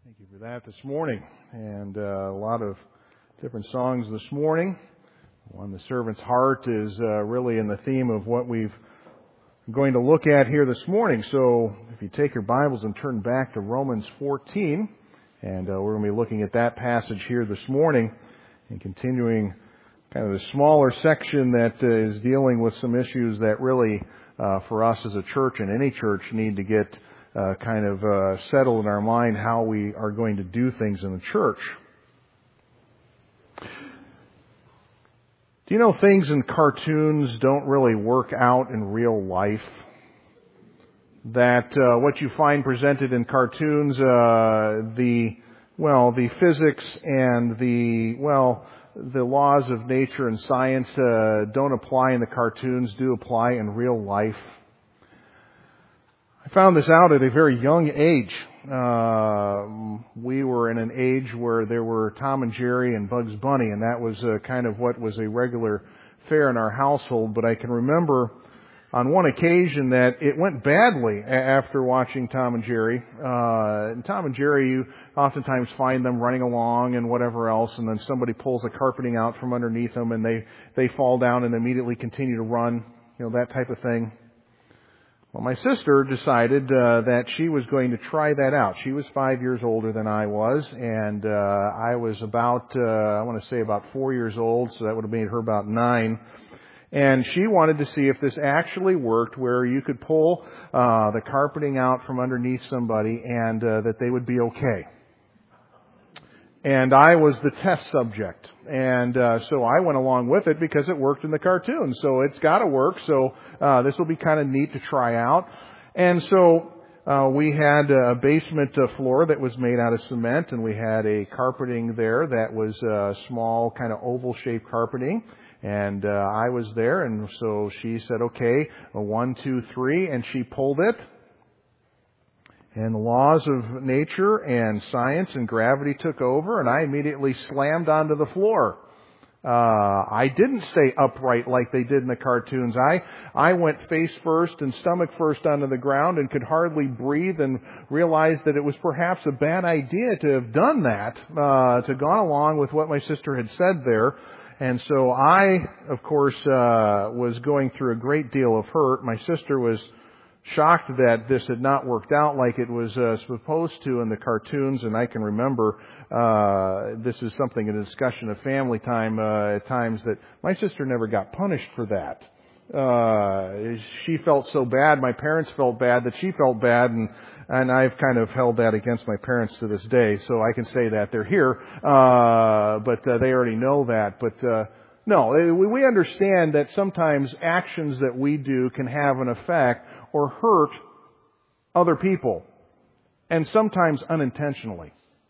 Thank you for that this morning. And a lot of different songs this morning. One, The Servant's Heart, is really in the theme of what we're going to look at here this morning. So if you take your Bibles and turn back to Romans 14, and we're going to be looking at that passage here this morning and continuing kind of the smaller section that is dealing with some issues that really, for us as a church and any church, need to get settle in our mind how we are going to do things in the church. Do you know things in cartoons don't really work out in real life? That what you find presented in cartoons, the physics and the laws of nature and science don't apply in the cartoons, do apply in real life. I found this out at a very young age. We were in an age where there were Tom and Jerry and Bugs Bunny, and that was kind of what was a regular fare in our household. But I can remember on one occasion that it went badly after watching Tom and Jerry. And Tom and Jerry, you oftentimes find them running along and whatever else, and then somebody pulls the carpeting out from underneath them, and they fall down and immediately continue to run, that type of thing. Well, my sister decided that she was going to try that out. She was 5 years older than I was, and I was about 4 years old, so that would have made her about 9. And she wanted to see if this actually worked, where you could pull the carpeting out from underneath somebody and that they would be okay. And I was the test subject. And so I went along with it because it worked in the cartoon. So it's got to work. So this will be kind of neat to try out. And so we had a basement floor that was made out of cement, and we had a carpeting there that was small, kind of oval-shaped carpeting. And I was there, and so she said, okay, 1, 2, 3, and she pulled it. And the laws of nature and science and gravity took over, and I immediately slammed onto the floor. I didn't stay upright like they did in the cartoons. I went face first and stomach first onto the ground and could hardly breathe, and realized that it was perhaps a bad idea to have done that, to gone along with what my sister had said there. And so I, of course, was going through a great deal of hurt. My sister was shocked that this had not worked out like it was supposed to in the cartoons, and I can remember this is something in a discussion of family time at times that my sister never got punished for that. She felt so bad, my parents felt bad, that she felt bad, and I've kind of held that against my parents to this day, so I can say that they're here, but they already know that. But no, we understand that sometimes actions that we do can have an effect or hurt other people, and sometimes unintentionally.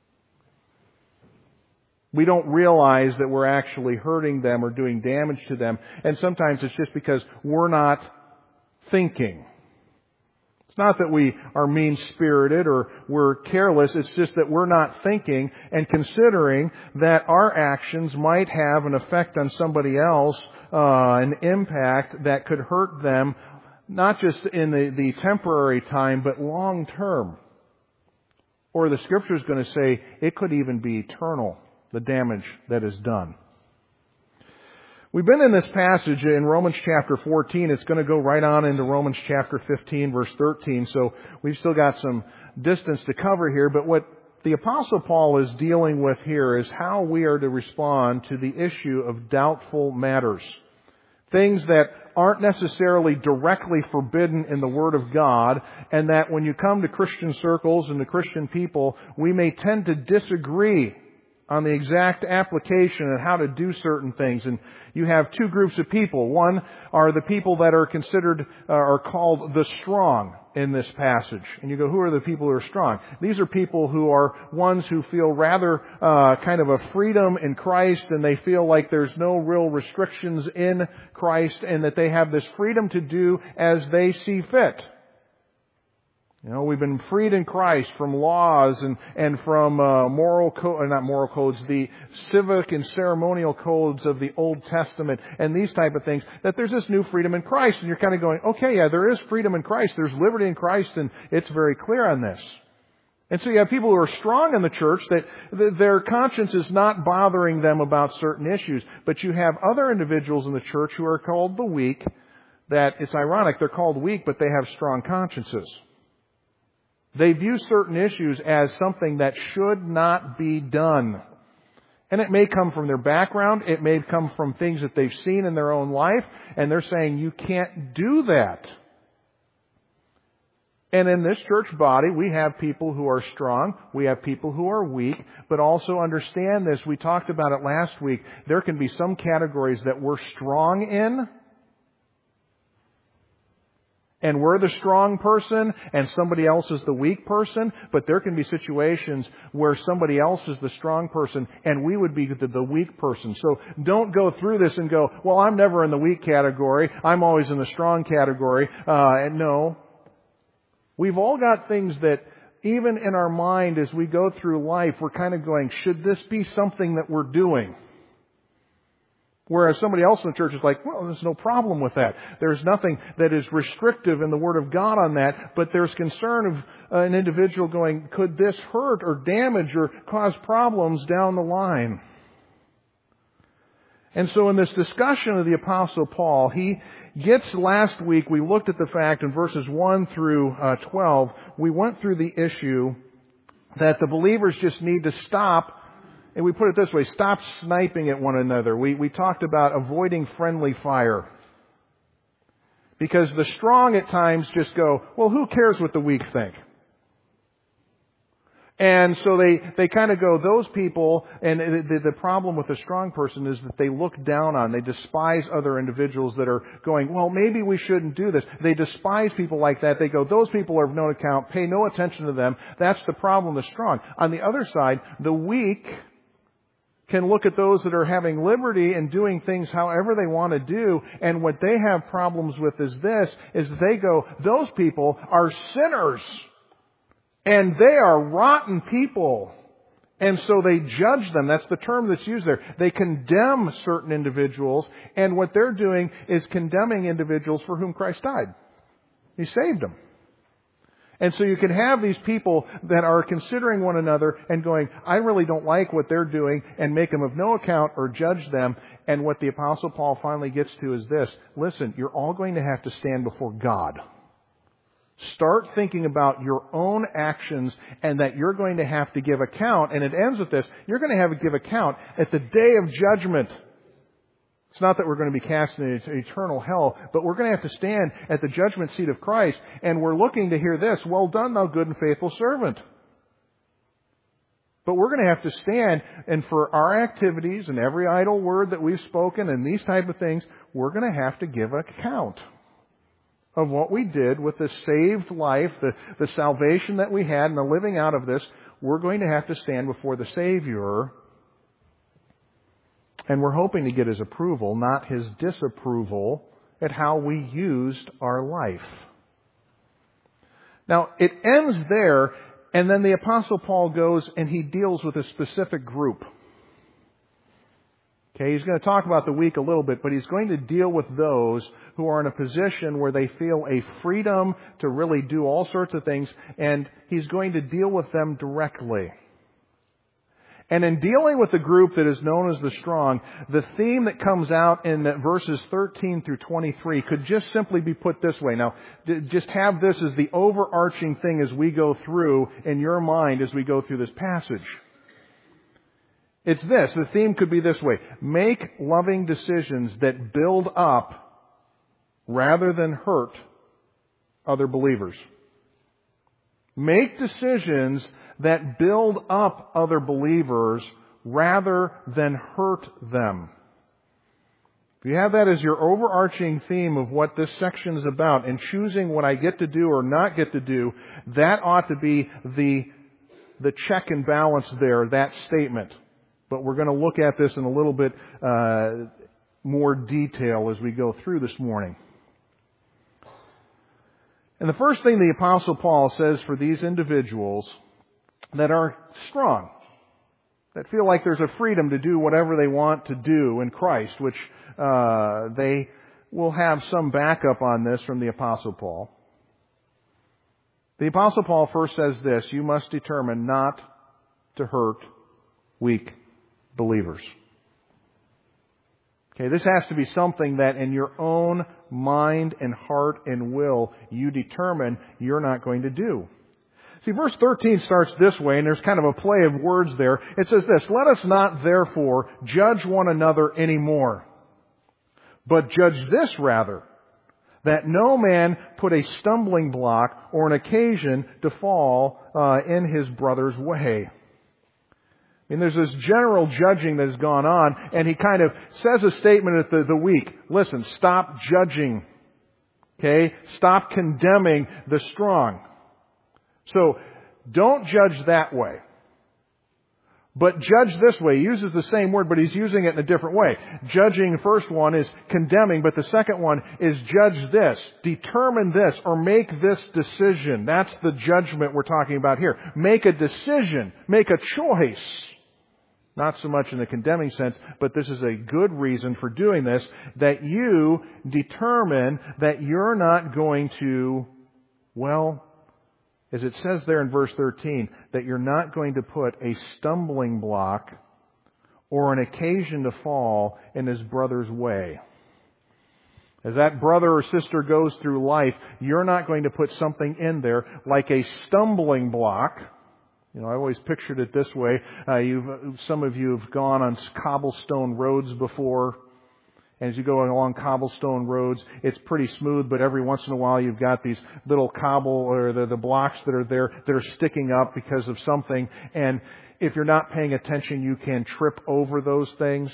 We don't realize that we're actually hurting them or doing damage to them, and sometimes it's just because we're not thinking. It's not that we are mean-spirited or we're careless. It's just that we're not thinking and considering that our actions might have an effect on somebody else, an impact that could hurt them, not just in the temporary time, but long term. Or the Scripture is going to say it could even be eternal, the damage that is done. We've been in this passage in Romans chapter 14. It's going to go right on into Romans chapter 15, verse 13. So we've still got some distance to cover here. But what the Apostle Paul is dealing with here is how we are to respond to the issue of doubtful matters. Things that aren't necessarily directly forbidden in the Word of God, and that when you come to Christian circles and to Christian people, we may tend to disagree on the exact application and how to do certain things. And you have two groups of people. One are the people that are considered, are called the strong in this passage. And you go, who are the people who are strong? These are people who are ones who feel rather kind of a freedom in Christ, and they feel like there's no real restrictions in Christ, and that they have this freedom to do as they see fit. We've been freed in Christ from laws and from the civic and ceremonial codes of the Old Testament and these type of things, that there's this new freedom in Christ. And you're kind of going, okay, yeah, there is freedom in Christ. There's liberty in Christ, and it's very clear on this. And so you have people who are strong in the church that their conscience is not bothering them about certain issues. But you have other individuals in the church who are called the weak, that it's ironic, they're called weak, but they have strong consciences. They view certain issues as something that should not be done. And it may come from their background, it may come from things that they've seen in their own life, and they're saying, you can't do that. And in this church body, we have people who are strong, we have people who are weak, but also understand this. We talked about it last week. There can be some categories that we're strong in, and we're the strong person, and somebody else is the weak person, but there can be situations where somebody else is the strong person, and we would be the weak person. So don't go through this and go, well, I'm never in the weak category, I'm always in the strong category. And no. We've all got things that, even in our mind as we go through life, we're kind of going, should this be something that we're doing? Whereas somebody else in the church is like, well, there's no problem with that. There's nothing that is restrictive in the Word of God on that, but there's concern of an individual going, could this hurt or damage or cause problems down the line? And so in this discussion of the Apostle Paul, he gets, last week we looked at the fact in verses 1 through 12, we went through the issue that the believers just need to stop, and we put it this way, stop sniping at one another. We talked about avoiding friendly fire. Because the strong at times just go, well, who cares what the weak think? And so they kind of go, those people, and the problem with a strong person is that they look down on, they despise other individuals that are going, well, maybe we shouldn't do this. They despise people like that. They go, those people are of no account, pay no attention to them. That's the problem with the strong. On the other side, the weak can look at those that are having liberty and doing things however they want to do, and what they have problems with is they go, those people are sinners. And they are rotten people. And so they judge them. That's the term that's used there. They condemn certain individuals. And what they're doing is condemning individuals for whom Christ died. He saved them. And so you can have these people that are considering one another and going, I really don't like what they're doing, and make them of no account or judge them. And what the Apostle Paul finally gets to is this. Listen, you're all going to have to stand before God. Start thinking about your own actions and that you're going to have to give account. And it ends with this. You're going to have to give account at the day of judgment. It's not that we're going to be cast into eternal hell, but we're going to have to stand at the judgment seat of Christ. And we're looking to hear this, well done, thou good and faithful servant. But we're going to have to stand, and for our activities and every idle word that we've spoken and these type of things, we're going to have to give account of what we did with the saved life, the salvation that we had, and the living out of this. We're going to have to stand before the Savior, and we're hoping to get His approval, not His disapproval, at how we used our life. Now, it ends there, and then the Apostle Paul goes and he deals with a specific group. Okay, he's going to talk about the weak a little bit, but he's going to deal with those who are in a position where they feel a freedom to really do all sorts of things, and he's going to deal with them directly. And in dealing with the group that is known as the strong, the theme that comes out in verses 13 through 23 could just simply be put this way. Now, just have this as the overarching thing as we go through in your mind as we go through this passage. It's this. The theme could be this way. Make loving decisions that build up rather than hurt other believers. Make decisions that build up other believers rather than hurt them. If you have that as your overarching theme of what this section is about, and choosing what I get to do or not get to do, that ought to be the check and balance there, that statement. But we're going to look at this in a little bit more detail as we go through this morning. And the first thing the Apostle Paul says for these individuals that are strong, that feel like there's a freedom to do whatever they want to do in Christ, which they will have some backup on this from the Apostle Paul. The Apostle Paul first says this: you must determine not to hurt weak believers. Okay, this has to be something that in your own mind and heart and will you determine you're not going to do. See, verse 13 starts this way, and there's kind of a play of words there. It says this: let us not therefore judge one another anymore, but judge this rather, that no man put a stumbling block or an occasion to fall in his brother's way. I mean, there's this general judging that has gone on, and he kind of says a statement at the weak. Listen, stop judging. Okay? Stop condemning the strong. So, don't judge that way. But judge this way. He uses the same word, but he's using it in a different way. Judging, the first one, is condemning, but the second one is judge this, determine this, or make this decision. That's the judgment we're talking about here. Make a decision. Make a choice. Not so much in the condemning sense, but this is a good reason for doing this, that you determine that you're not going to, well, as it says there in verse 13, that you're not going to put a stumbling block or an occasion to fall in his brother's way. As that brother or sister goes through life, you're not going to put something in there like a stumbling block. You know, I always pictured it this way. Some of you have gone on cobblestone roads before. And as you go along cobblestone roads, it's pretty smooth, but every once in a while you've got these little cobble or the blocks that are there that are sticking up because of something. And if you're not paying attention, you can trip over those things.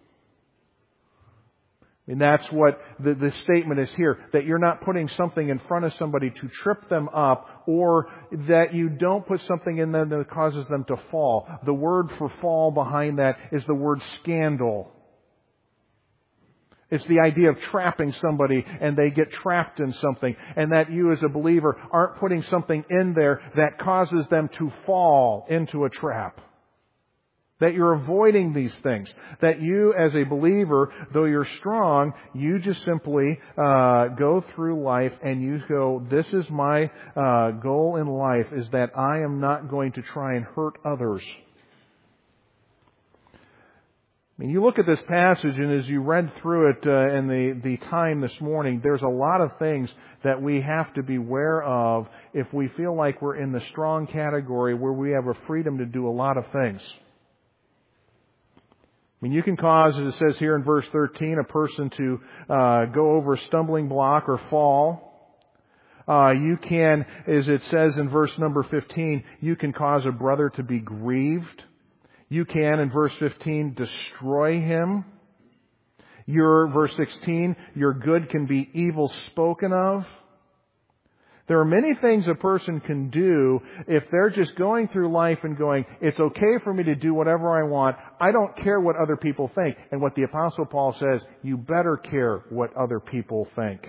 And that's what the statement is here, that you're not putting something in front of somebody to trip them up, or that you don't put something in them that causes them to fall. The word for fall behind that is the word scandal. It's the idea of trapping somebody and they get trapped in something, and that you as a believer aren't putting something in there that causes them to fall into a trap. That you're avoiding these things. That you as a believer, though you're strong, you just simply go through life and you go, this is my goal in life, is that I am not going to try and hurt others. I mean, you look at this passage, and as you read through it in the time this morning, there's a lot of things that we have to be aware of if we feel like we're in the strong category where we have a freedom to do a lot of things. I mean, you can cause, as it says here in verse 13, a person to go over a stumbling block or fall. You can, as it says in verse number 15, you can cause a brother to be grieved. You can, in verse 15, destroy him. Verse 16, your good can be evil spoken of. There are many things a person can do if they're just going through life and going, it's okay for me to do whatever I want. I don't care what other people think. And what the Apostle Paul says, you better care what other people think.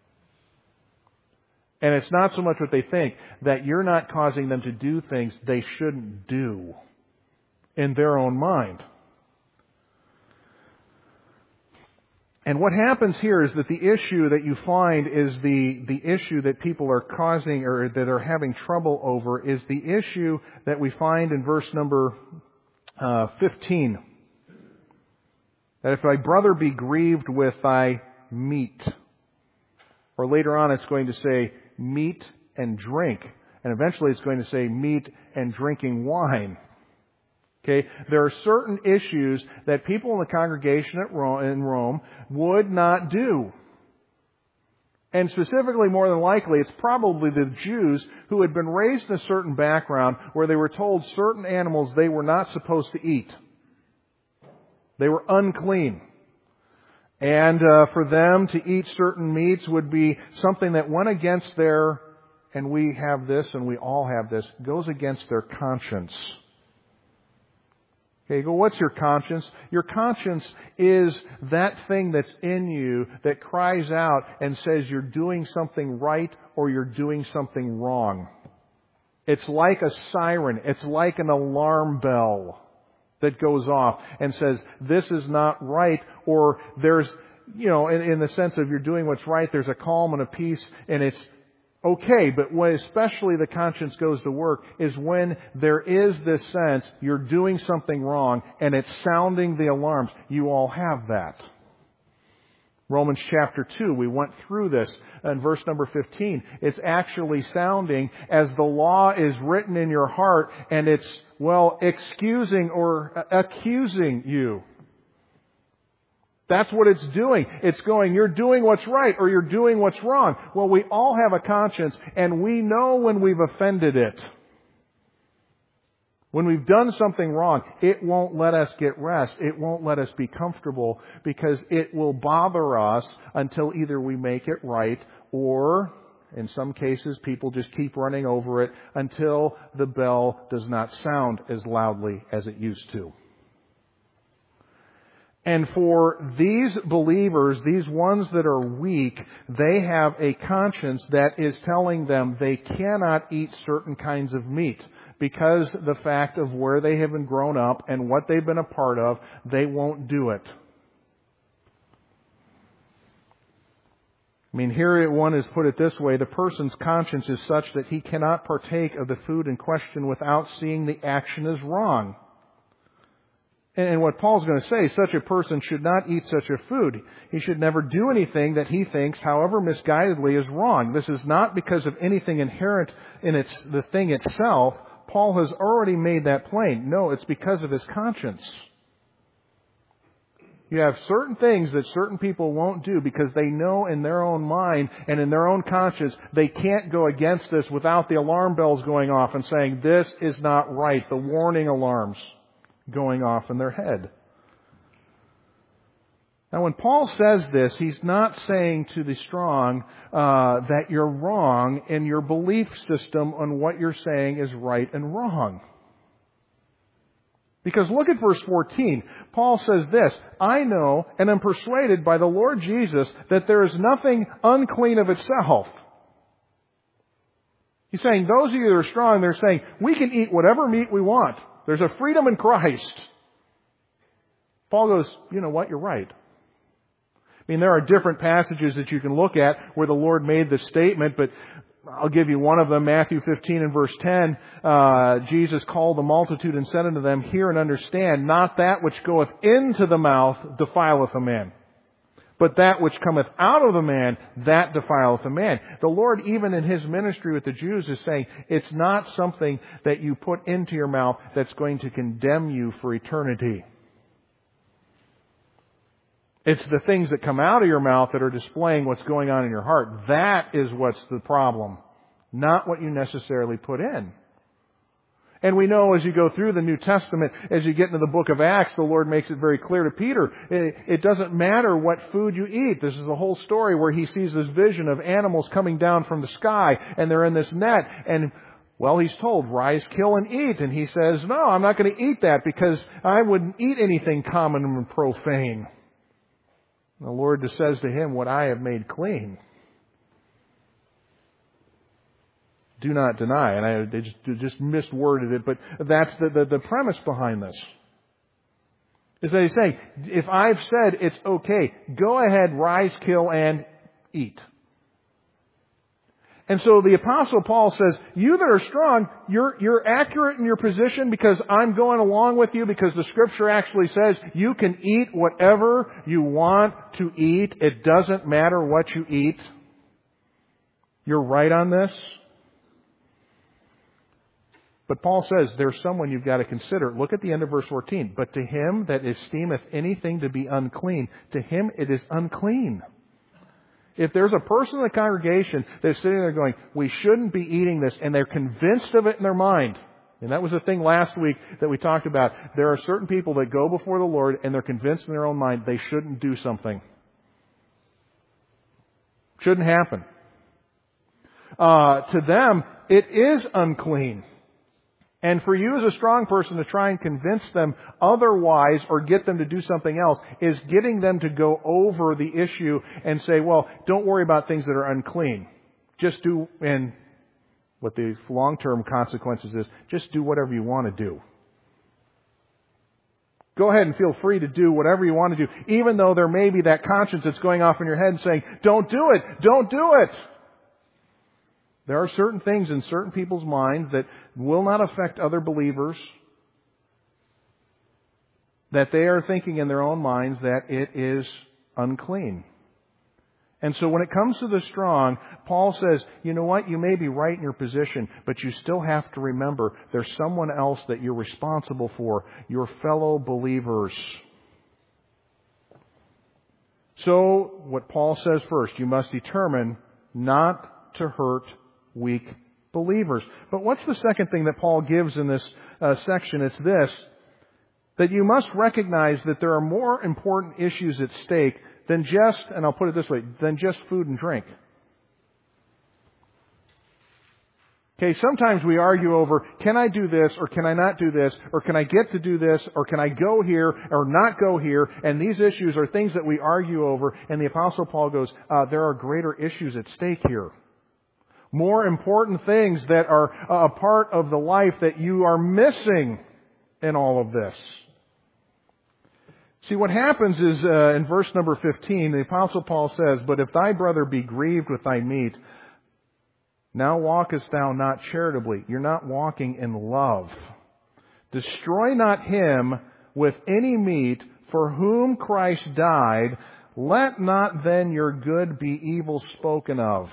And it's not so much what they think, that you're not causing them to do things they shouldn't do in their own mind. And what happens here is that the issue that you find is the issue that people are causing or that are having trouble over is the issue that we find in verse number 15. That if thy brother be grieved with thy meat, or later on it's going to say meat and drink, and eventually it's going to say meat and drinking wine. Okay, there are certain issues that people in the congregation in Rome would not do. And specifically, more than likely, it's probably the Jews who had been raised in a certain background where they were told certain animals they were not supposed to eat. They were unclean. And for them to eat certain meats would be something that went against their, and we have this and we all have this, goes against their conscience. Okay, you go, what's your conscience? Your conscience is that thing that's in you that cries out and says you're doing something right or you're doing something wrong. It's like a siren. It's like an alarm bell that goes off and says, this is not right, or there's, in the sense of you're doing what's right, there's a calm and a peace, and it's okay, but when especially the conscience goes to work is when there is this sense you're doing something wrong and it's sounding the alarms. You all have that. Romans chapter 2, we went through this in verse number 15. It's actually sounding as the law is written in your heart and it's, excusing or accusing you. That's what it's doing. It's going, you're doing what's right or you're doing what's wrong. Well, we all have a conscience and we know when we've offended it. When we've done something wrong, it won't let us get rest. It won't let us be comfortable because it will bother us until either we make it right or, in some cases, people just keep running over it until the bell does not sound as loudly as it used to. And for these believers, these ones that are weak, they have a conscience that is telling them they cannot eat certain kinds of meat. Because the fact of where they have been grown up and what they've been a part of, they won't do it. I mean, here one has put it this way, the person's conscience is such that he cannot partake of the food in question without seeing the action as wrong. And what Paul's going to say, such a person should not eat such a food. He should never do anything that he thinks, however misguidedly, is wrong. This is not because of anything inherent in the thing itself. Paul has already made that plain. No, it's because of his conscience. You have certain things that certain people won't do because they know in their own mind and in their own conscience they can't go against this without the alarm bells going off and saying, this is not right. The warning alarms going off in their head. Now, when Paul says this, he's not saying to the strong that you're wrong in your belief system on what you're saying is right and wrong. Because look at verse 14. Paul says this, I know and am persuaded by the Lord Jesus that there is nothing unclean of itself. He's saying those of you that are strong, they're saying we can eat whatever meat we want. There's a freedom in Christ. Paul goes, you know what, you're right. I mean, there are different passages that you can look at where the Lord made this statement, but I'll give you one of them. Matthew 15 and verse 10, Jesus called the multitude and said unto them, hear and understand, not that which goeth into the mouth defileth a man, but that which cometh out of the man, that defileth a man. The Lord, even in His ministry with the Jews, is saying, it's not something that you put into your mouth that's going to condemn you for eternity. It's the things that come out of your mouth that are displaying what's going on in your heart. That is what's the problem, not what you necessarily put in. And we know as you go through the New Testament, as you get into the book of Acts, the Lord makes it very clear to Peter, it doesn't matter what food you eat. This is the whole story where he sees this vision of animals coming down from the sky, and they're in this net, and he's told, rise, kill, and eat. And he says, no, I'm not going to eat that because I wouldn't eat anything common and profane. The Lord just says to him, what I have made clean, do not deny. And I just misworded it, but that's the premise behind this. Is that he's saying, if I've said it's okay, go ahead, rise, kill, and eat. And so the Apostle Paul says, you that are strong, you're accurate in your position because I'm going along with you because the Scripture actually says you can eat whatever you want to eat. It doesn't matter what you eat. You're right on this. But Paul says there's someone you've got to consider. Look at the end of verse 14. But to him that esteemeth anything to be unclean, to him it is unclean. If there's a person in the congregation that's sitting there going, we shouldn't be eating this, and they're convinced of it in their mind, and that was the thing last week that we talked about, there are certain people that go before the Lord and they're convinced in their own mind they shouldn't do something. Shouldn't happen. To them, it is unclean. And for you as a strong person to try and convince them otherwise or get them to do something else is getting them to go over the issue and say, well, don't worry about things that are unclean. Just do, and what the long-term consequences is, just do whatever you want to do. Go ahead and feel free to do whatever you want to do, even though there may be that conscience that's going off in your head and saying, don't do it, don't do it. There are certain things in certain people's minds that will not affect other believers, that they are thinking in their own minds that it is unclean. And so when it comes to the strong, Paul says, you know what, you may be right in your position, but you still have to remember there's someone else that you're responsible for, your fellow believers. So what Paul says first, you must determine not to hurt weak believers. But what's the second thing that Paul gives in this section? It's this, that you must recognize that there are more important issues at stake than just, and I'll put it this way, than just food and drink. Okay, sometimes we argue over, can I do this or can I not do this, or can I get to do this, or can I go here or not go here, and these issues are things that we argue over, and the Apostle Paul goes, there are greater issues at stake here. More important things that are a part of the life that you are missing in all of this. See, what happens is, in verse number 15, the Apostle Paul says, but if thy brother be grieved with thy meat, now walkest thou not charitably. You're not walking in love. Destroy not him with any meat for whom Christ died. Let not then your good be evil spoken of.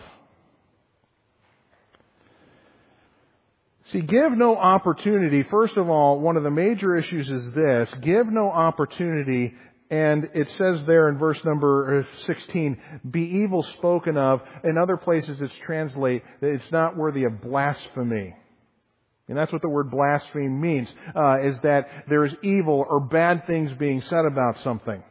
See, give no opportunity. First of all, one of the major issues is this. Give no opportunity, and it says there in verse number 16, be evil spoken of. In other places it's translated, it's not worthy of blasphemy. And that's what the word blaspheme means, is that there is evil or bad things being said about something.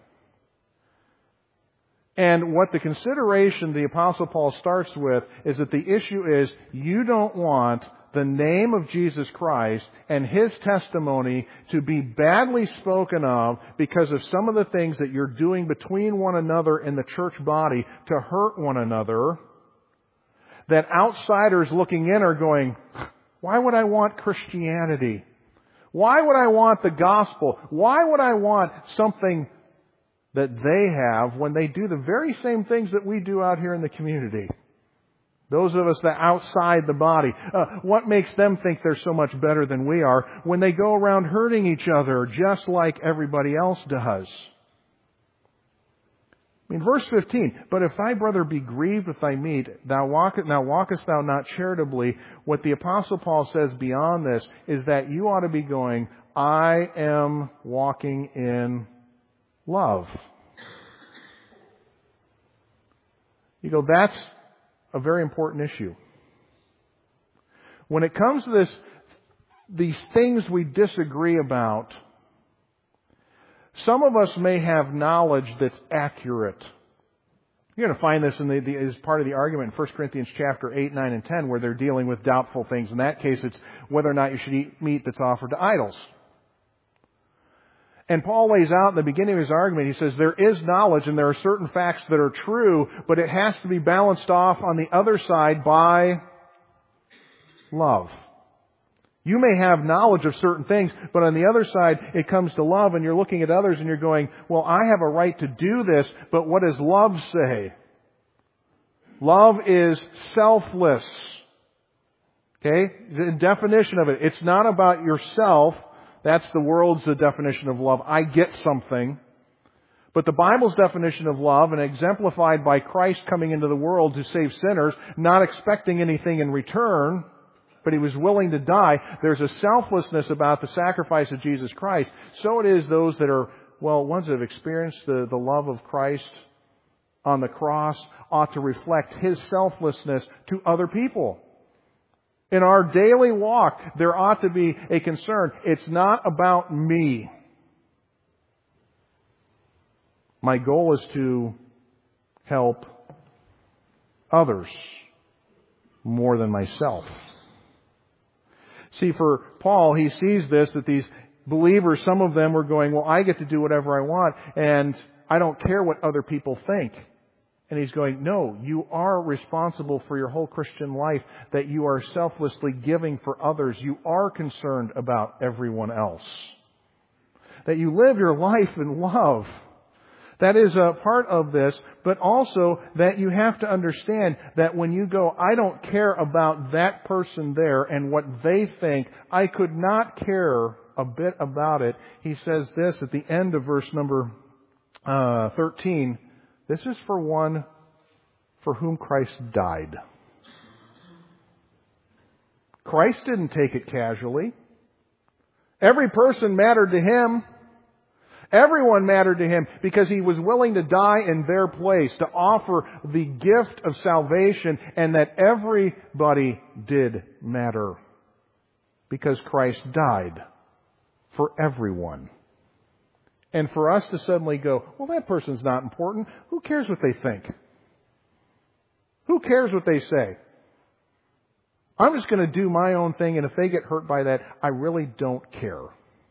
And what the consideration the Apostle Paul starts with is that the issue is you don't want the name of Jesus Christ and His testimony to be badly spoken of because of some of the things that you're doing between one another in the church body to hurt one another, that outsiders looking in are going, why would I want Christianity? Why would I want the gospel? Why would I want something that they have when they do the very same things that we do out here in the community? Those of us that outside the body. What makes them think they're so much better than we are when they go around hurting each other just like everybody else does? I mean, verse 15, but if thy brother be grieved with thy meat, now walkest thou not charitably. What the Apostle Paul says beyond this is that you ought to be going, I am walking in love. You go, that's a very important issue. When it comes to these things we disagree about, some of us may have knowledge that's accurate. You're going to find this as part of the argument in 1 Corinthians chapter 8, 9, and 10, where they're dealing with doubtful things. In that case, it's whether or not you should eat meat that's offered to idols. And Paul lays out in the beginning of his argument, he says there is knowledge and there are certain facts that are true, but it has to be balanced off on the other side by love. You may have knowledge of certain things, but on the other side it comes to love, and you're looking at others and you're going, well, I have a right to do this, but what does love say? Love is selfless. Okay? The definition of it. It's not about yourself. That's the world's definition of love. I get something. But the Bible's definition of love, and exemplified by Christ coming into the world to save sinners, not expecting anything in return, but He was willing to die. There's a selflessness about the sacrifice of Jesus Christ. So it is those that are, ones that have experienced the love of Christ on the cross ought to reflect His selflessness to other people. In our daily walk, there ought to be a concern. It's not about me. My goal is to help others more than myself. See, for Paul, he sees this, that these believers, some of them were going, well, I get to do whatever I want, and I don't care what other people think. And he's going, no, you are responsible for your whole Christian life, that you are selflessly giving for others. You are concerned about everyone else. That you live your life in love. That is a part of this, but also that you have to understand that when you go, I don't care about that person there and what they think, I could not care a bit about it. He says this at the end of verse number 13, this is for one for whom Christ died. Christ didn't take it casually. Every person mattered to Him. Everyone mattered to Him because He was willing to die in their place to offer the gift of salvation, and that everybody did matter because Christ died for everyone. And for us to suddenly go, well, that person's not important. Who cares what they think? Who cares what they say? I'm just going to do my own thing, and if they get hurt by that, I really don't care.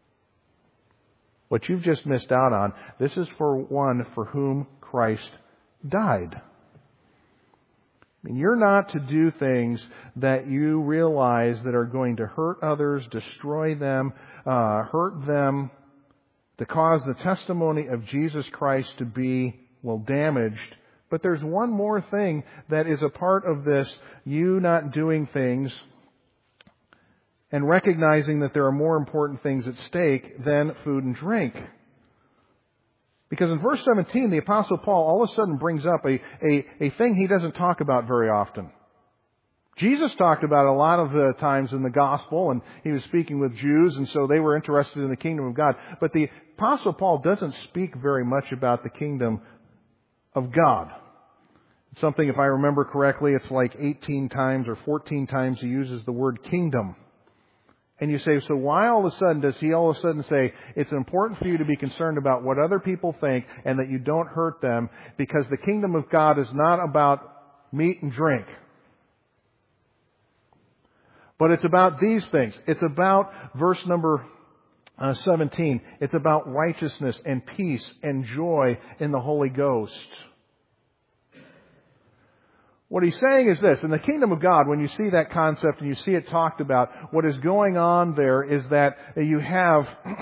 What you've just missed out on, this is for one for whom Christ died. I mean, you're not to do things that you realize that are going to hurt others, destroy them, hurt them, to cause the testimony of Jesus Christ to be, well, damaged. But there's one more thing that is a part of this, you not doing things and recognizing that there are more important things at stake than food and drink. Because in verse 17, the Apostle Paul all of a sudden brings up a thing he doesn't talk about very often. Jesus talked about it a lot of the times in the Gospel, and He was speaking with Jews, and so they were interested in the kingdom of God. But the Apostle Paul doesn't speak very much about the kingdom of God. Something, if I remember correctly, it's like 18 times or 14 times he uses the word kingdom. And you say, so why all of a sudden does he all of a sudden say, it's important for you to be concerned about what other people think and that you don't hurt them, because the kingdom of God is not about meat and drink. But it's about these things. It's about verse number 17. It's about righteousness and peace and joy in the Holy Ghost. What he's saying is this: in the kingdom of God, when you see that concept and you see it talked about, what is going on there is that you have,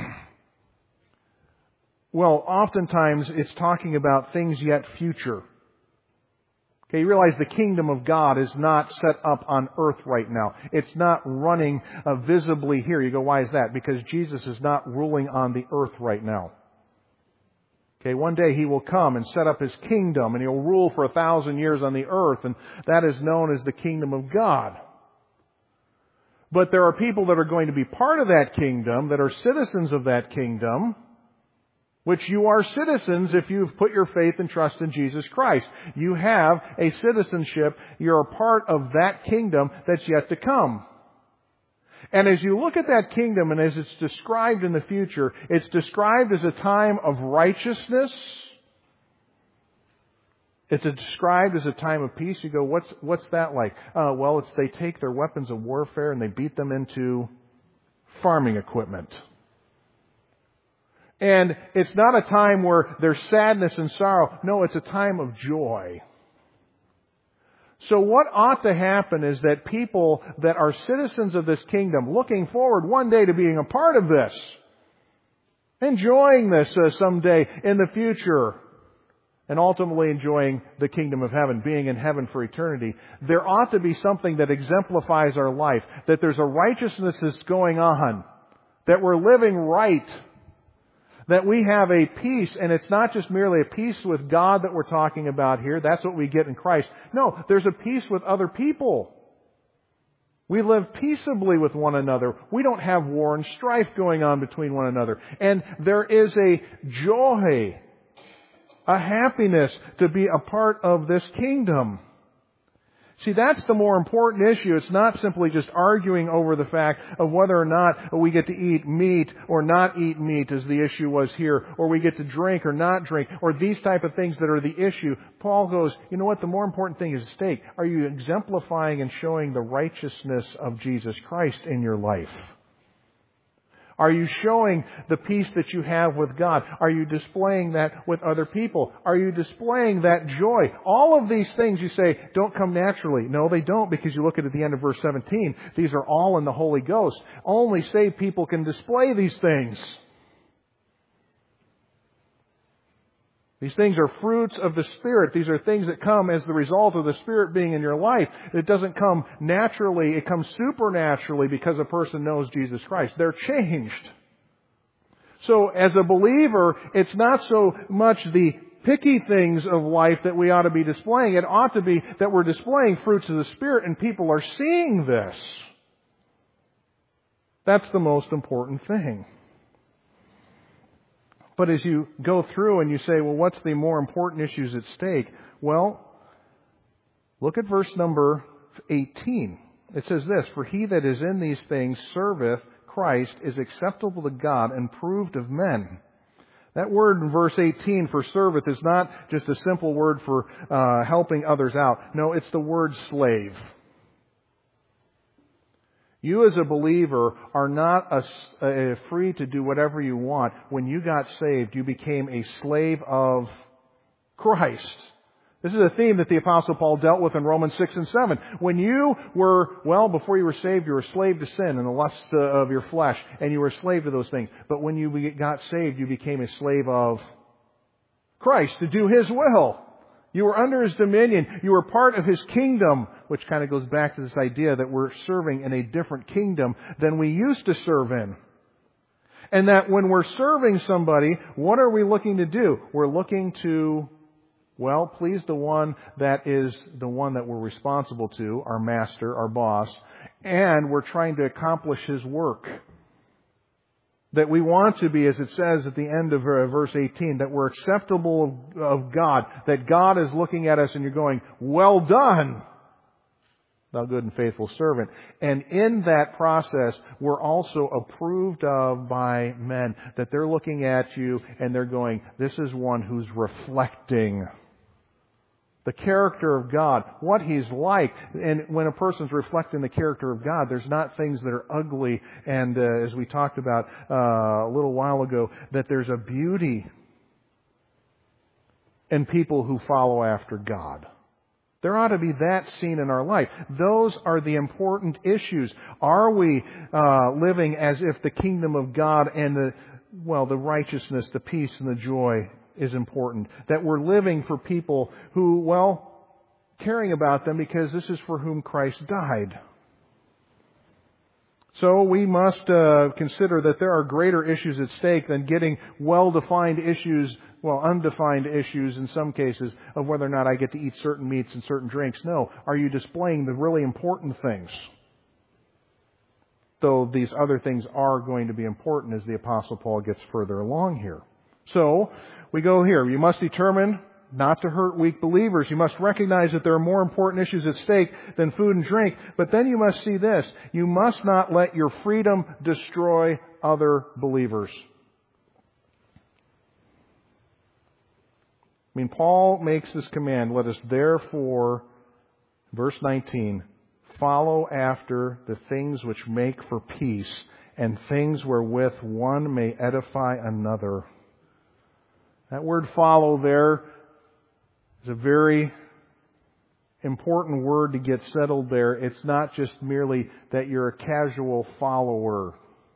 well, oftentimes it's talking about things yet future. Okay, you realize the kingdom of God is not set up on earth right now. It's not running visibly here. You go, why is that? Because Jesus is not ruling on the earth right now. Okay, one day He will come and set up His kingdom, and He'll rule for 1,000 years on the earth, and that is known as the kingdom of God. But there are people that are going to be part of that kingdom, that are citizens of that kingdom, which you are citizens if you've put your faith and trust in Jesus Christ. You have a citizenship. You're a part of that kingdom that's yet to come. And as you look at that kingdom, and as it's described in the future, it's described as a time of righteousness. It's described as a time of peace. You go, what's that like? Well, it's they take their weapons of warfare and they beat them into farming equipment. And it's not a time where there's sadness and sorrow. No, it's a time of joy. So what ought to happen is that people that are citizens of this kingdom, looking forward one day to being a part of this, enjoying this someday in the future, and ultimately enjoying the kingdom of heaven, being in heaven for eternity, there ought to be something that exemplifies our life, that there's a righteousness that's going on, that we're living right, that we have a peace, and it's not just merely a peace with God that we're talking about here. That's what we get in Christ. No, there's a peace with other people. We live peaceably with one another. We don't have war and strife going on between one another. And there is a joy, a happiness to be a part of this kingdom. See, that's the more important issue. It's not simply just arguing over the fact of whether or not we get to eat meat or not eat meat, as the issue was here, or we get to drink or not drink, or these type of things that are the issue. Paul goes, you know what, the more important thing is at stake. Are you exemplifying and showing the righteousness of Jesus Christ in your life? Are you showing the peace that you have with God? Are you displaying that with other people? Are you displaying that joy? All of these things you say don't come naturally. No, they don't, because you look at the end of verse 17. These are all in the Holy Ghost. Only saved people can display these things. These things are fruits of the Spirit. These are things that come as the result of the Spirit being in your life. It doesn't come naturally. It comes supernaturally because a person knows Jesus Christ. They're changed. So as a believer, it's not so much the picky things of life that we ought to be displaying. It ought to be that we're displaying fruits of the Spirit and people are seeing this. That's the most important thing. But as you go through and you say, well, what's the more important issues at stake? Well, look at verse number 18. It says this, "For he that is in these things serveth Christ is acceptable to God and proved of men." That word in verse 18 for serveth is not just a simple word for helping others out. No, it's the word slave. You as a believer are not free to do whatever you want. When you got saved, you became a slave of Christ. This is a theme that the Apostle Paul dealt with in Romans 6 and 7. When you were, before you were saved, you were a slave to sin and the lusts of your flesh, and you were a slave to those things. But when you got saved, you became a slave of Christ to do His will. You were under His dominion. You were part of His kingdom, which kind of goes back to this idea that we're serving in a different kingdom than we used to serve in. And that when we're serving somebody, what are we looking to do? We're looking to, please the one that is the one that we're responsible to, our master, our boss, and we're trying to accomplish His work. That we want to be, as it says at the end of verse 18, that we're acceptable of God. That God is looking at us and you're going, "Well done, thou good and faithful servant." And in that process, we're also approved of by men. That they're looking at you and they're going, "This is one who's reflecting the character of God, what He's like." And when a person's reflecting the character of God, there's not things that are ugly. And as we talked about a little while ago, that there's a beauty in people who follow after God. There ought to be that seen in our life. Those are the important issues. Are we living as if the kingdom of God and the righteousness, the peace, and the joy is important? That we're living for people who, caring about them because this is for whom Christ died. So we must consider that there are greater issues at stake than getting well-defined issues, undefined issues in some cases, of whether or not I get to eat certain meats and certain drinks. No. Are you displaying the really important things? Though these other things are going to be important as the Apostle Paul gets further along here. So, we go here. You must determine not to hurt weak believers. You must recognize that there are more important issues at stake than food and drink. But then you must see this. You must not let your freedom destroy other believers. Paul makes this command, "Let us therefore," verse 19, "follow after the things which make for peace and things wherewith one may edify another." That word "follow" there is a very important word to get settled there. It's not just merely that you're a casual follower.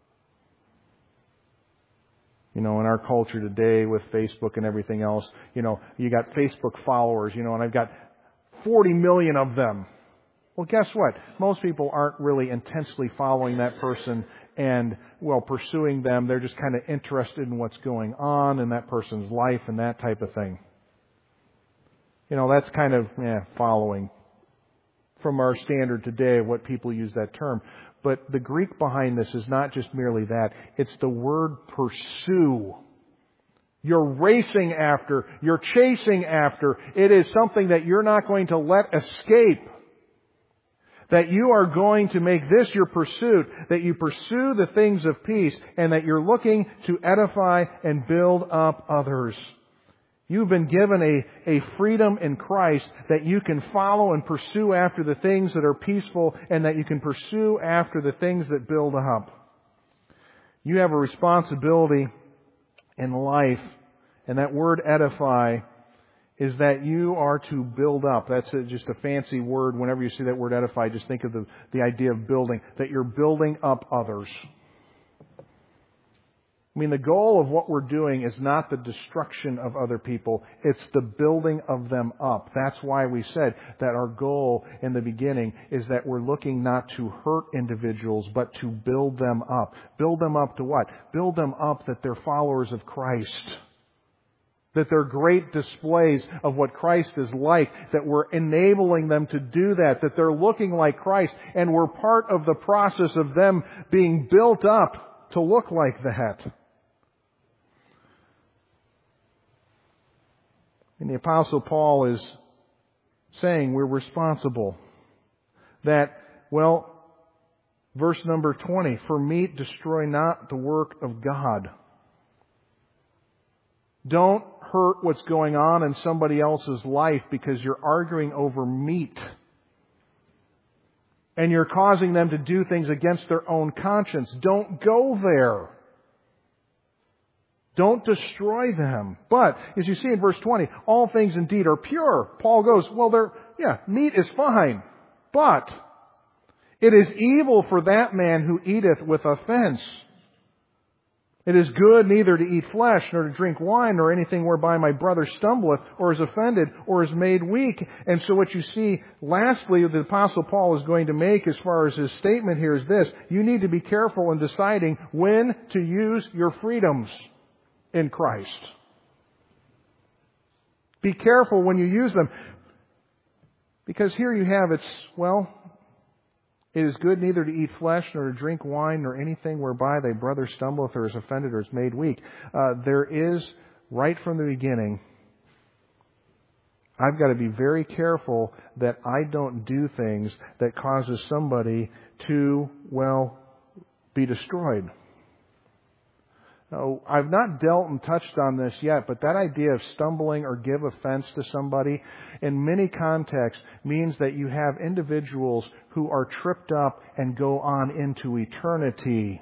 In our culture today with Facebook and everything else, you got Facebook followers, and I've got 40 million of them. Well, guess what? Most people aren't really intensely following that person and, pursuing them. They're just kind of interested in what's going on in that person's life and that type of thing. That's kind of following from our standard today of what people use that term. But the Greek behind this is not just merely that. It's the word pursue. You're racing after. You're chasing after. It is something that you're not going to let escape. That you are going to make this your pursuit. That you pursue the things of peace. And that you're looking to edify and build up others. You've been given a freedom in Christ that you can follow and pursue after the things that are peaceful and that you can pursue after the things that build up. You have a responsibility in life, and that word edify is that you are to build up. That's just a fancy word. Whenever you see that word edify, just think of the idea of building, that you're building up others. I mean, the goal of what we're doing is not the destruction of other people. It's the building of them up. That's why we said that our goal in the beginning is that we're looking not to hurt individuals, but to build them up. Build them up to what? Build them up that they're followers of Christ. That they're great displays of what Christ is like. That we're enabling them to do that. That they're looking like Christ. And we're part of the process of them being built up to look like that. And the Apostle Paul is saying we're responsible. That, well, verse number 20, for meat destroy not the work of God. Don't hurt what's going on in somebody else's life because you're arguing over meat. And you're causing them to do things against their own conscience. Don't go there. Don't destroy them. But, as you see in verse 20, all things indeed are pure. Paul goes, well, meat is fine. But it is evil for that man who eateth with offense. It is good neither to eat flesh, nor to drink wine, nor anything whereby my brother stumbleth, or is offended, or is made weak. And so what you see, lastly, the Apostle Paul is going to make as far as his statement here is this. You need to be careful in deciding when to use your freedoms in Christ. Be careful when you use them. Because here you have it is good neither to eat flesh, nor to drink wine, nor anything whereby thy brother stumbleth, or is offended, or is made weak. There is, right from the beginning, I've got to be very careful that I don't do things that causes somebody to, be destroyed. Now, I've not dealt and touched on this yet, but that idea of stumbling or give offense to somebody in many contexts means that you have individuals who are tripped up and go on into eternity.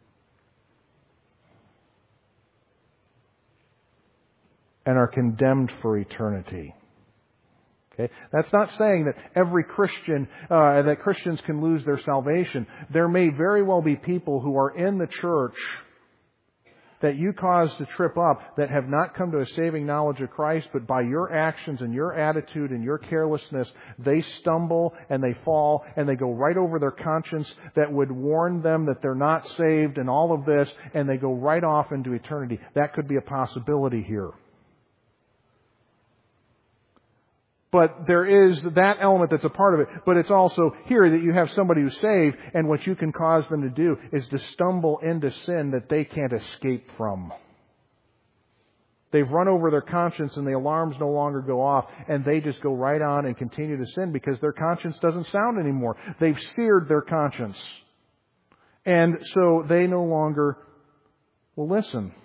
And are condemned for eternity. Okay? That's not saying that every Christian, that Christians can lose their salvation. There may very well be people who are in the church that you caused to trip up that have not come to a saving knowledge of Christ, but by your actions and your attitude and your carelessness, they stumble and they fall and they go right over their conscience that would warn them that they're not saved and all of this, and they go right off into eternity. That could be a possibility here. But there is that element that's a part of it. But it's also here that you have somebody who's saved, and what you can cause them to do is to stumble into sin that they can't escape from. They've run over their conscience and the alarms no longer go off, and they just go right on and continue to sin because their conscience doesn't sound anymore. They've seared their conscience. And so they no longer will listen.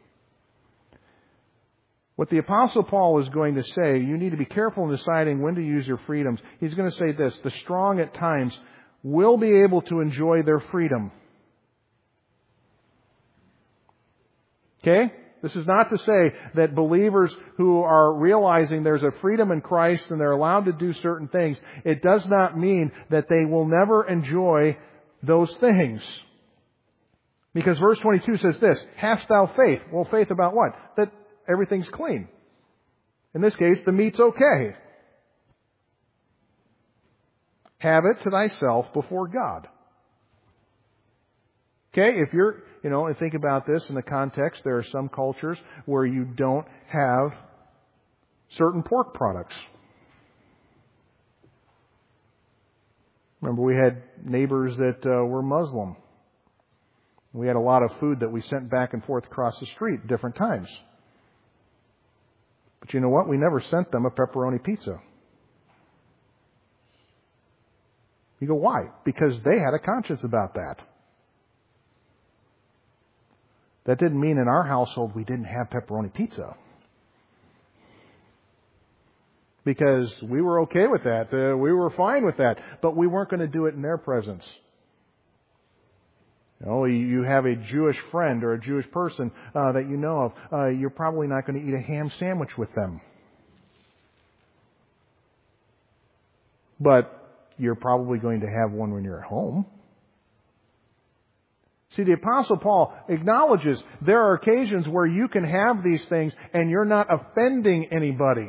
What the Apostle Paul is going to say, you need to be careful in deciding when to use your freedoms. He's going to say this, the strong at times will be able to enjoy their freedom. Okay? This is not to say that believers who are realizing there's a freedom in Christ and they're allowed to do certain things, it does not mean that they will never enjoy those things. Because verse 22 says this, hast thou faith? Well, faith about what? That everything's clean. In this case, the meat's okay. Have it to thyself before God. Okay, if you're, and think about this in the context, there are some cultures where you don't have certain pork products. Remember, we had neighbors that were Muslim. We had a lot of food that we sent back and forth across the street at different times. But you know what? We never sent them a pepperoni pizza. You go, why? Because they had a conscience about that. That didn't mean in our household we didn't have pepperoni pizza. Because we were okay with that. We were fine with that. But we weren't going to do it in their presence. You have a Jewish friend or a Jewish person that you know of. You're probably not going to eat a ham sandwich with them. But you're probably going to have one when you're at home. See, the Apostle Paul acknowledges there are occasions where you can have these things and you're not offending anybody.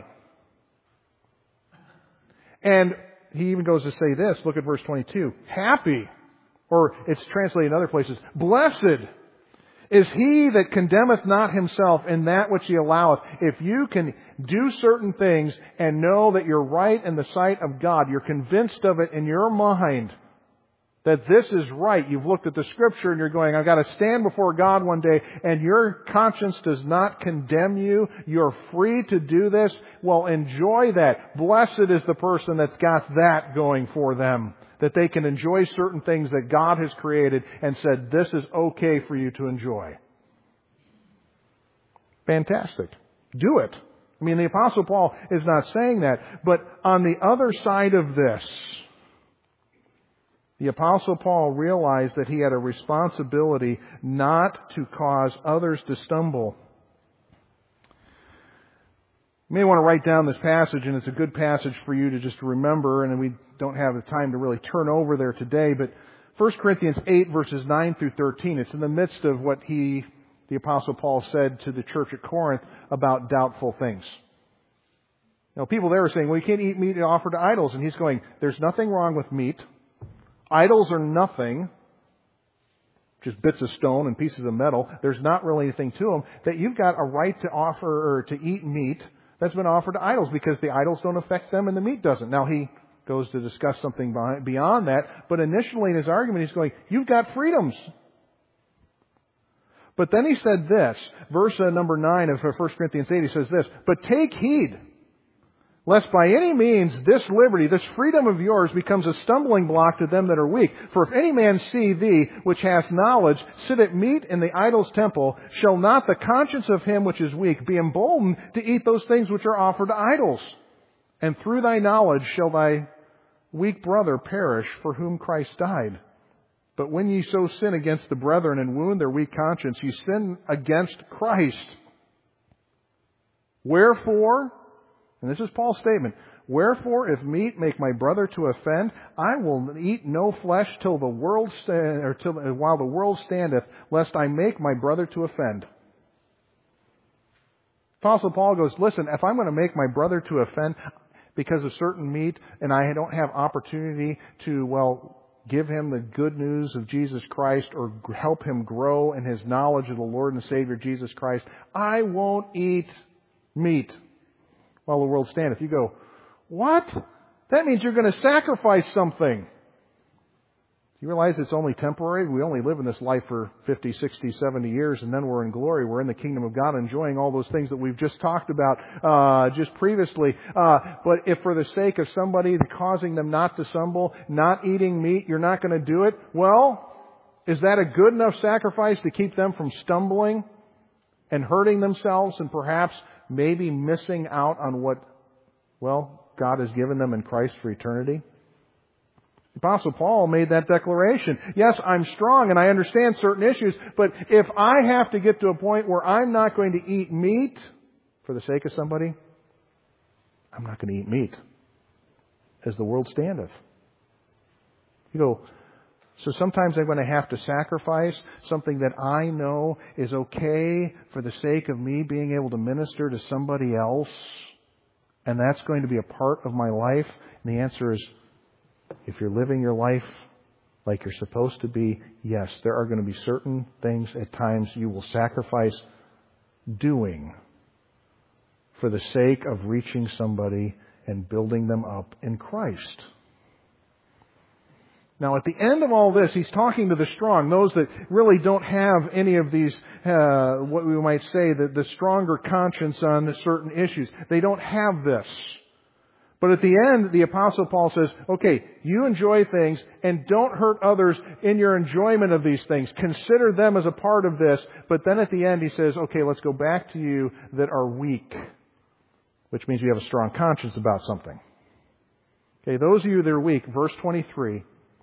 And he even goes to say this, look at verse 22, happy, or it's translated in other places, blessed is he that condemneth not himself in that which he alloweth. If you can do certain things and know that you're right in the sight of God, you're convinced of it in your mind, that this is right. You've looked at the Scripture and you're going, I've got to stand before God one day, and your conscience does not condemn you. You're free to do this. Well, enjoy that. Blessed is the person that's got that going for them, that they can enjoy certain things that God has created and said, this is okay for you to enjoy. Fantastic. Do it. I mean, the Apostle Paul is not saying that, but on the other side of this, the Apostle Paul realized that he had a responsibility not to cause others to stumble. You may want to write down this passage, and it's a good passage for you to just remember, and we don't have the time to really turn over there today, but 1 Corinthians 8 verses 9 through 13, it's in the midst of what the Apostle Paul said to the church at Corinth about doubtful things. Now, people there are saying, well, you can't eat meat offered to idols, and he's going, there's nothing wrong with meat. Idols are nothing, just bits of stone and pieces of metal. There's not really anything to them. That you've got a right to offer or to eat meat that's been offered to idols because the idols don't affect them and the meat doesn't. Now he goes to discuss something beyond that, but initially in his argument he's going, you've got freedoms. But then he said this, verse number 9 of 1 Corinthians 8, he says this, but take heed, lest by any means this liberty, this freedom of yours becomes a stumbling block to them that are weak. For if any man see thee, which hast knowledge, sit at meat in the idol's temple, shall not the conscience of him which is weak be emboldened to eat those things which are offered to idols? And through thy knowledge shall thy weak brother perish, for whom Christ died. But when ye so sin against the brethren and wound their weak conscience, ye sin against Christ. Wherefore, and this is Paul's statement, wherefore, if meat make my brother to offend, I will eat no flesh till the world while the world standeth, lest I make my brother to offend. Apostle Paul goes, listen, if I'm going to make my brother to offend because of certain meat, and I don't have opportunity to, give him the good news of Jesus Christ or help him grow in his knowledge of the Lord and Savior Jesus Christ, I won't eat meat while the world standeth. You go, what? That means you're going to sacrifice something. You realize it's only temporary? We only live in this life for 50, 60, 70 years, and then we're in glory. We're in the kingdom of God enjoying all those things that we've just talked about just previously. But if for the sake of somebody causing them not to stumble, not eating meat, you're not going to do it, well, is that a good enough sacrifice to keep them from stumbling and hurting themselves and perhaps maybe missing out on what, God has given them in Christ for eternity? The Apostle Paul made that declaration. Yes, I'm strong and I understand certain issues, but if I have to get to a point where I'm not going to eat meat for the sake of somebody, I'm not going to eat meat as the world standeth. You go, so sometimes I'm going to have to sacrifice something that I know is okay for the sake of me being able to minister to somebody else, and that's going to be a part of my life? And the answer is, if you're living your life like you're supposed to be, yes, there are going to be certain things at times you will sacrifice doing for the sake of reaching somebody and building them up in Christ. Now, at the end of all this, he's talking to the strong, those that really don't have any of these, what we might say, the stronger conscience on certain issues. They don't have this. But at the end, the Apostle Paul says, okay, you enjoy things and don't hurt others in your enjoyment of these things. Consider them as a part of this. But then at the end, he says, okay, let's go back to you that are weak, which means you have a strong conscience about something. Okay, those of you that are weak, verse 23,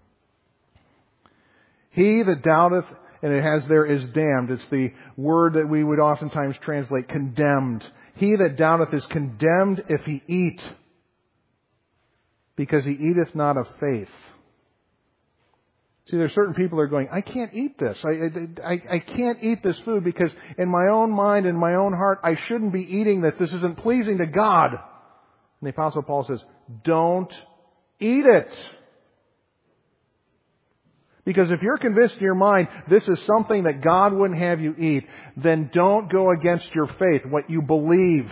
he that doubteth, and it has there, is damned. It's the word that we would oftentimes translate condemned. He that doubteth is condemned if he eat, because he eateth not of faith. See, there's certain people that are going, I can't eat this. I can't eat this food because in my own mind, in my own heart, I shouldn't be eating this. This isn't pleasing to God. And the Apostle Paul says, don't eat it. Because if you're convinced in your mind this is something that God wouldn't have you eat, then don't go against your faith, what you believe.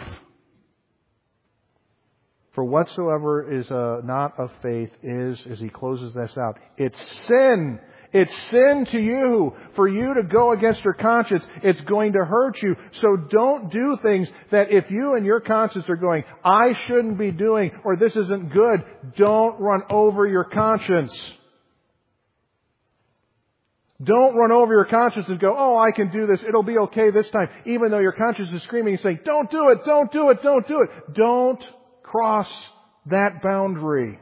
For whatsoever is not of faith is, as he closes this out, it's sin. It's sin to you for you to go against your conscience. It's going to hurt you. So don't do things that if you and your conscience are going, I shouldn't be doing, or this isn't good, don't run over your conscience. Don't run over your conscience and go, oh, I can do this. It'll be okay this time. Even though your conscience is screaming and saying, don't do it, don't do it, don't do it. Don't cross that boundary.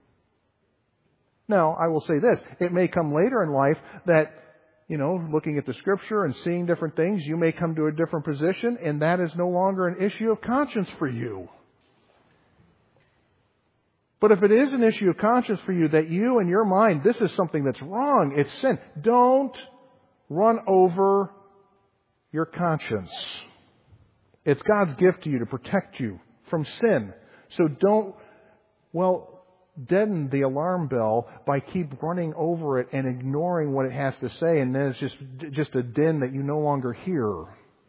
Now, I will say this. It may come later in life that, looking at the Scripture and seeing different things, you may come to a different position, and that is no longer an issue of conscience for you. But if it is an issue of conscience for you, that you in your mind, this is something that's wrong, it's sin, don't run over your conscience. It's God's gift to you to protect you from sin. So don't, deaden the alarm bell by keep running over it and ignoring what it has to say, and then it's just a din that you no longer hear.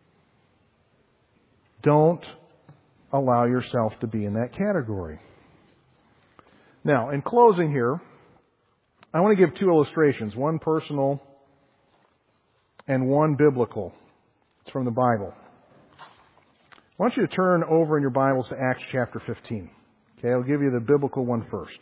Don't allow yourself to be in that category. Now, in closing here, I want to give two illustrations, one personal and one biblical. It's from the Bible. I want you to turn over in your Bibles to Acts chapter 15. Okay, I'll give you the biblical one first.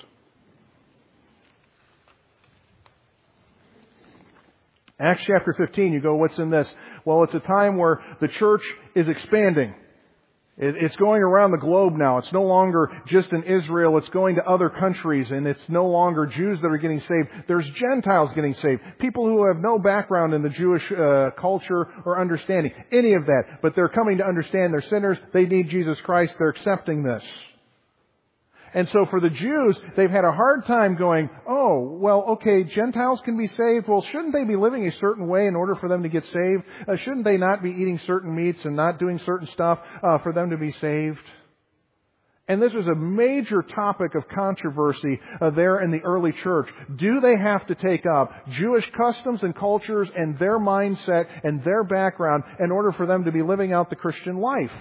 Acts chapter 15, you go, what's in this? Well, it's a time where the church is expanding. It's going around the globe now. It's no longer just in Israel. It's going to other countries, and it's no longer Jews that are getting saved. There's Gentiles getting saved. People who have no background in the Jewish culture or understanding, any of that. But they're coming to understand they're sinners. They need Jesus Christ. They're accepting this. And so for the Jews, they've had a hard time going, okay, Gentiles can be saved. Well, shouldn't they be living a certain way in order for them to get saved? Shouldn't they not be eating certain meats and not doing certain stuff for them to be saved? And this was a major topic of controversy there in the early church. Do they have to take up Jewish customs and cultures and their mindset and their background in order for them to be living out the Christian life?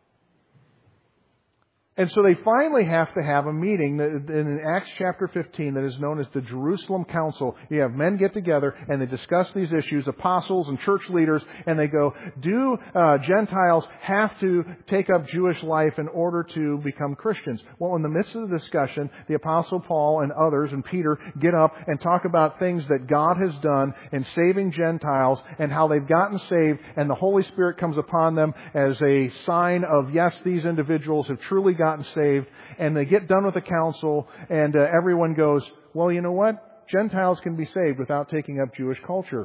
And so they finally have to have a meeting in Acts chapter 15 that is known as the Jerusalem Council. You have men get together and they discuss these issues, apostles and church leaders, and they go, do Gentiles have to take up Jewish life in order to become Christians? Well, in the midst of the discussion, the Apostle Paul and others and Peter get up and talk about things that God has done in saving Gentiles and how they've gotten saved, and the Holy Spirit comes upon them as a sign of, yes, these individuals have truly gotten saved. And they get done with the council, and everyone goes, well, you know what? Gentiles can be saved without taking up Jewish culture.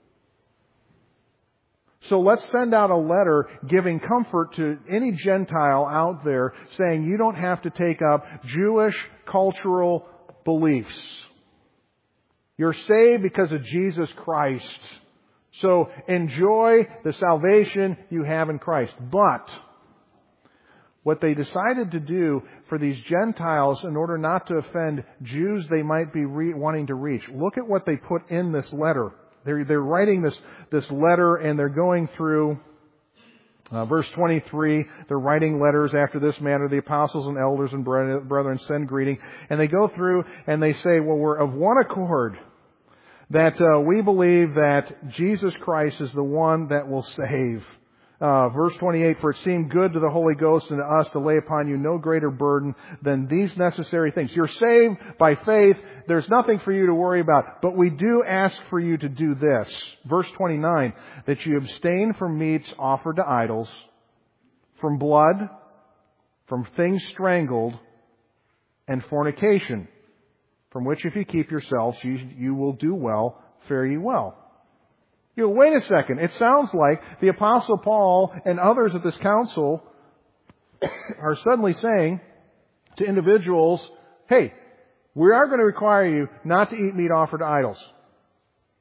So let's send out a letter giving comfort to any Gentile out there saying you don't have to take up Jewish cultural beliefs. You're saved because of Jesus Christ. So enjoy the salvation you have in Christ. But what they decided to do for these Gentiles, in order not to offend Jews they might be wanting to reach, look at what they put in this letter. They're writing this letter, and they're going through verse 23. They're writing letters after this manner. The apostles and elders and brethren send greeting. And they go through and they say, well, we're of one accord that we believe that Jesus Christ is the one that will save. Verse 28, for it seemed good to the Holy Ghost and to us to lay upon you no greater burden than these necessary things. You're saved by faith. There's nothing for you to worry about. But we do ask for you to do this. Verse 29, that you abstain from meats offered to idols, from blood, from things strangled, and fornication, from which if you keep yourselves, you will do well, fare ye well. You know, wait a second. It sounds like the Apostle Paul and others at this council are suddenly saying to individuals, hey, we are going to require you not to eat meat offered to idols.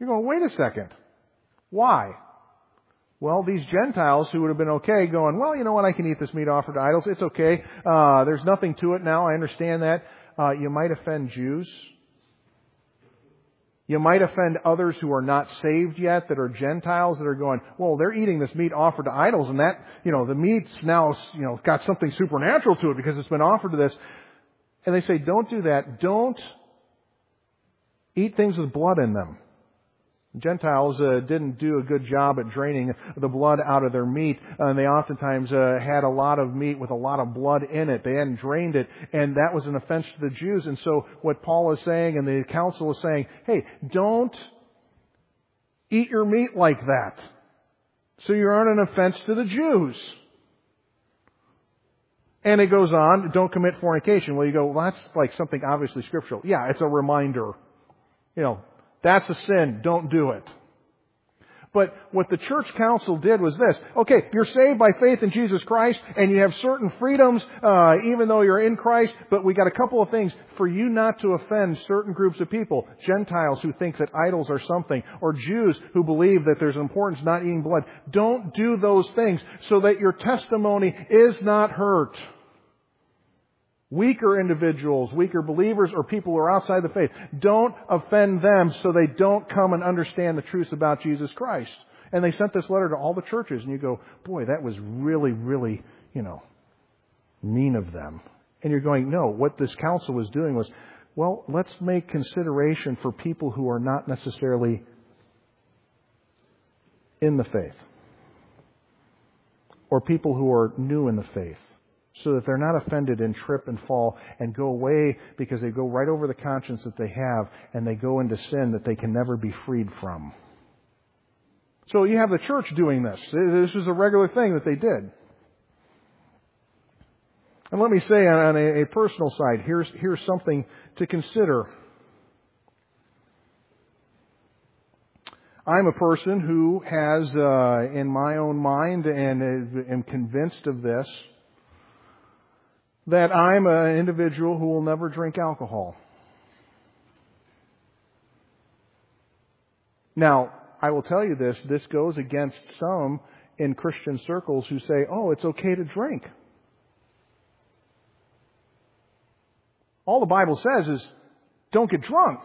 You're going, wait a second. Why? Well, these Gentiles who would have been okay going, well, you know what, I can eat this meat offered to idols. It's okay. There's nothing to it now. I understand that. You might offend Jews. You might offend others who are not saved yet, that are Gentiles, that are going, well, they're eating this meat offered to idols, and that, the meat's now, got something supernatural to it because it's been offered to this. And they say, don't do that. Don't eat things with blood in them. Gentiles didn't do a good job at draining the blood out of their meat, and they oftentimes had a lot of meat with a lot of blood in it. They hadn't drained it, and that was an offense to the Jews. And so what Paul is saying, and the council is saying, hey, don't eat your meat like that, so you aren't an offense to the Jews. And it goes on, don't commit fornication. Well, you go, well, that's like something obviously scriptural. Yeah, it's a reminder. That's a sin. Don't do it. But what the church council did was this. Okay, you're saved by faith in Jesus Christ, and you have certain freedoms, even though you're in Christ, but we got a couple of things for you not to offend certain groups of people. Gentiles who think that idols are something, or Jews who believe that there's importance not eating blood. Don't do those things so that your testimony is not hurt. Weaker individuals, weaker believers, or people who are outside the faith, don't offend them so they don't come and understand the truth about Jesus Christ. And they sent this letter to all the churches, and you go, boy, that was really, really, mean of them. And you're going, no, what this council was doing was, well, let's make consideration for people who are not necessarily in the faith, or people who are new in the faith, so that they're not offended and trip and fall and go away because they go right over the conscience that they have and they go into sin that they can never be freed from. So you have the church doing this. This was a regular thing that they did. And let me say on a personal side, here's something to consider. I'm a person who has, in my own mind, and am convinced of this, that I'm an individual who will never drink alcohol. Now, I will tell you this goes against some in Christian circles who say, oh, it's okay to drink. All the Bible says is, don't get drunk.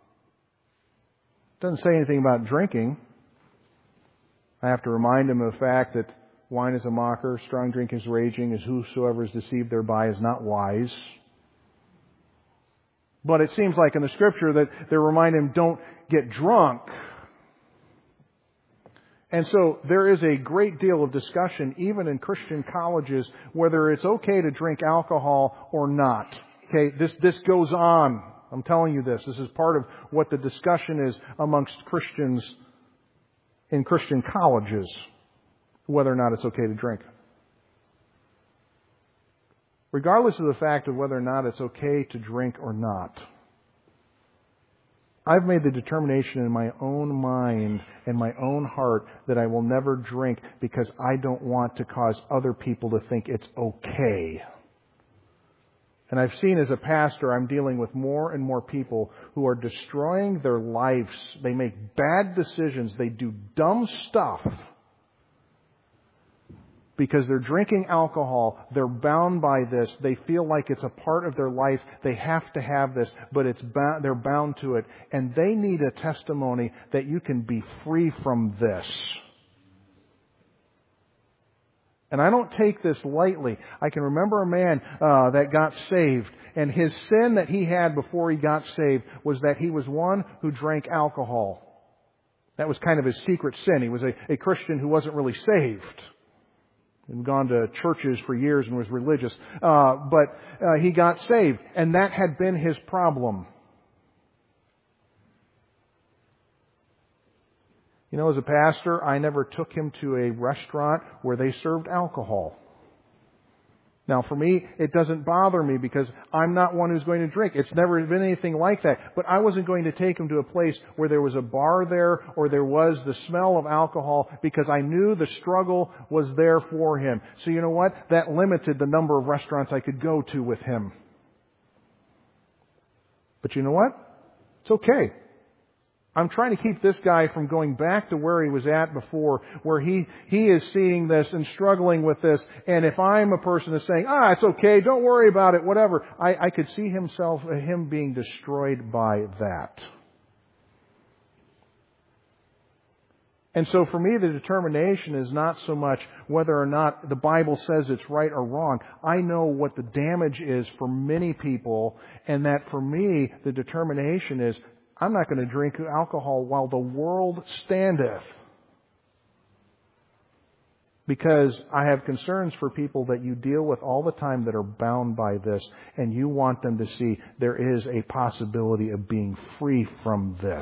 It doesn't say anything about drinking. I have to remind them of the fact that wine is a mocker, strong drink is raging, as whosoever is deceived thereby is not wise. But it seems like in the Scripture that they're reminding him, don't get drunk. And so there is a great deal of discussion, even in Christian colleges, whether it's okay to drink alcohol or not. Okay, this goes on. I'm telling you this. This is part of what the discussion is amongst Christians in Christian colleges, whether or not it's okay to drink. Regardless of the fact of whether or not it's okay to drink or not, I've made the determination in my own mind and my own heart that I will never drink because I don't want to cause other people to think it's okay. And I've seen as a pastor, I'm dealing with more and more people who are destroying their lives. They make bad decisions. They do dumb stuff because they're drinking alcohol. They're bound by this. They feel like it's a part of their life. They have to have this, but they're bound to it. And they need a testimony that you can be free from this. And I don't take this lightly. I can remember a man that got saved, and his sin that he had before he got saved was that he was one who drank alcohol. That was kind of his secret sin. He was a Christian who wasn't really saved. He'd gone to churches for years and was religious. But he got saved, and that had been his problem. You know, as a pastor, I never took him to a restaurant where they served alcohol. Now, for me, it doesn't bother me because I'm not one who's going to drink. It's never been anything like that. But I wasn't going to take him to a place where there was a bar there or there was the smell of alcohol because I knew the struggle was there for him. So you know what? That limited the number of restaurants I could go to with him. But you know what? It's okay. I'm trying to keep this guy from going back to where he was at before, where he is seeing this and struggling with this. And if I'm a person that's saying, it's okay, don't worry about it, whatever, I could see him being destroyed by that. And so for me, the determination is not so much whether or not the Bible says it's right or wrong. I know what the damage is for many people, and that for me, the determination is, I'm not going to drink alcohol while the world standeth. Because I have concerns for people that you deal with all the time that are bound by this, and you want them to see there is a possibility of being free from this.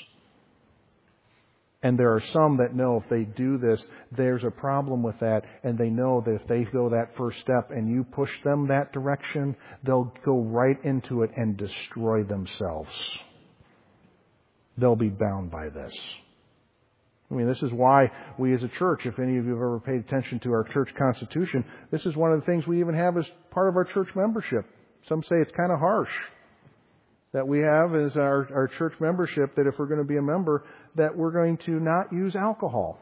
And there are some that know if they do this, there's a problem with that, and they know that if they go that first step and you push them that direction, they'll go right into it and destroy themselves. They'll be bound by this. I mean, this is why we as a church, if any of you have ever paid attention to our church constitution, this is one of the things we even have as part of our church membership. Some say it's kind of harsh. That we have as our church membership, that if we're going to be a member, that we're going to not use alcohol.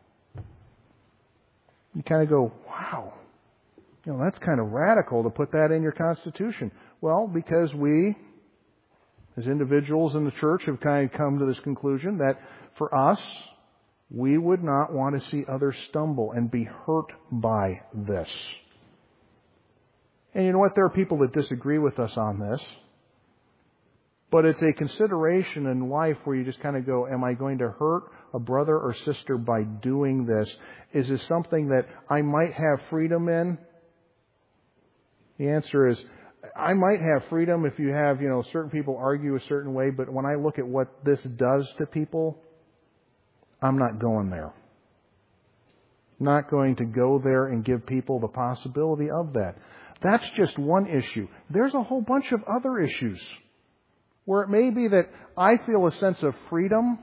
You kind of go, wow, that's kind of radical to put that in your constitution. Well, because we, as individuals in the church, have kind of come to this conclusion that for us, we would not want to see others stumble and be hurt by this. And you know what? There are people that disagree with us on this. But it's a consideration in life where you just kind of go, am I going to hurt a brother or sister by doing this? Is this something that I might have freedom in? The answer is, I might have freedom if you have, certain people argue a certain way, but when I look at what this does to people, I'm not going there. Not going to go there and give people the possibility of that. That's just one issue. There's a whole bunch of other issues where it may be that I feel a sense of freedom,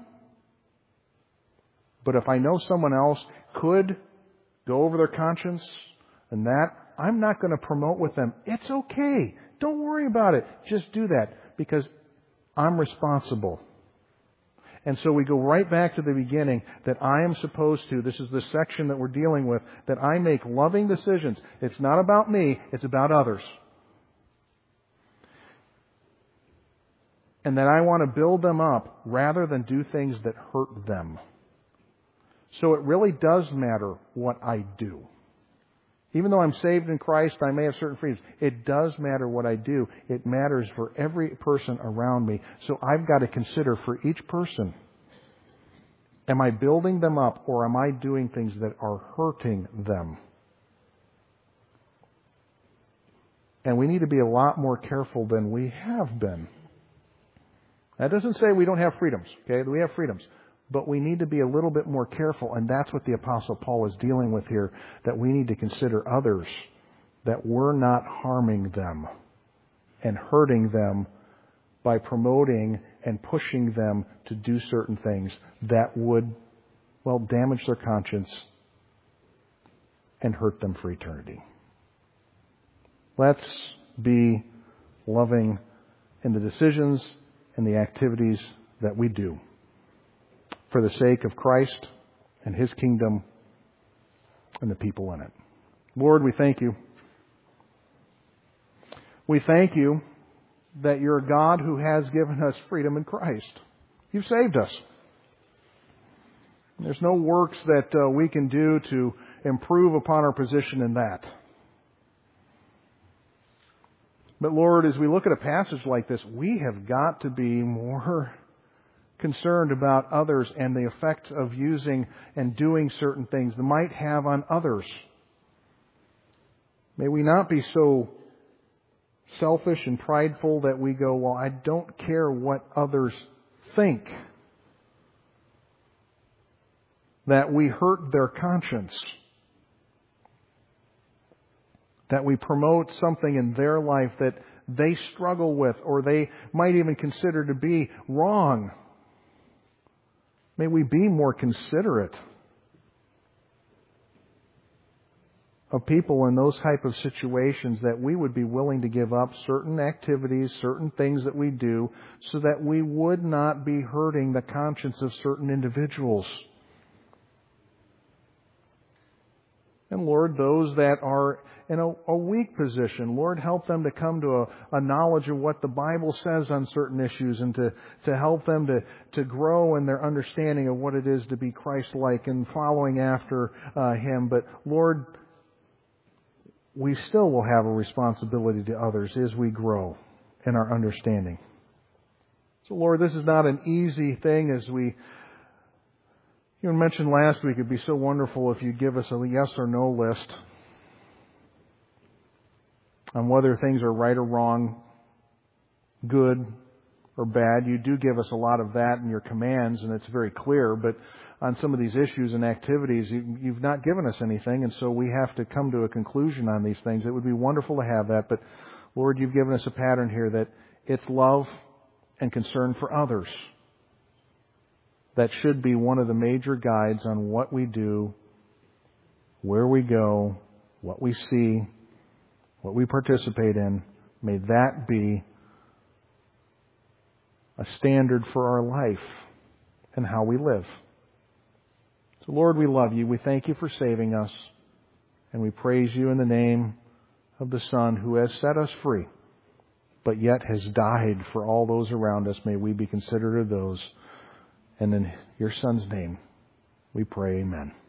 but if I know someone else could go over their conscience and that, I'm not going to promote with them. It's okay. Don't worry about it. Just do that because I'm responsible. And so we go right back to the beginning that I am supposed to, this is the section that we're dealing with, that I make loving decisions. It's not about me, it's about others. And that I want to build them up rather than do things that hurt them. So it really does matter what I do. Even though I'm saved in Christ, I may have certain freedoms. It does matter what I do. It matters for every person around me. So I've got to consider for each person, am I building them up or am I doing things that are hurting them? And we need to be a lot more careful than we have been. That doesn't say we don't have freedoms, okay? We have freedoms. But we need to be a little bit more careful, and that's what the Apostle Paul is dealing with here, that we need to consider others, that we're not harming them and hurting them by promoting and pushing them to do certain things that would, damage their conscience and hurt them for eternity. Let's be loving in the decisions and the activities that we do for the sake of Christ and His kingdom and the people in it. Lord, we thank You. We thank You that You're a God who has given us freedom in Christ. You've saved us. There's no works that we can do to improve upon our position in that. But Lord, as we look at a passage like this, we have got to be more concerned about others and the effects of using and doing certain things that might have on others. May we not be so selfish and prideful that we go, I don't care what others think. That we hurt their conscience. That we promote something in their life that they struggle with or they might even consider to be wrong. May we be more considerate of people in those type of situations that we would be willing to give up certain activities, certain things that we do, so that we would not be hurting the conscience of certain individuals. And Lord, those that are in a weak position, Lord, help them to come to a knowledge of what the Bible says on certain issues, and to help them to grow in their understanding of what it is to be Christ-like and following after Him. But Lord, we still will have a responsibility to others as we grow in our understanding. So Lord, this is not an easy thing. As we mentioned last week, it'd be so wonderful if you'd give us a yes or no list on whether things are right or wrong, good or bad. You do give us a lot of that in your commands, and it's very clear, but on some of these issues and activities, you've not given us anything, and so we have to come to a conclusion on these things. It would be wonderful to have that, but Lord, you've given us a pattern here that it's love and concern for others. That should be one of the major guides on what we do, where we go, what we see, what we participate in. May that be a standard for our life and how we live. So Lord, we love you. We thank you for saving us. And we praise you in the name of the Son who has set us free, but yet has died for all those around us. May we be considered of those. And in your Son's name we pray, amen.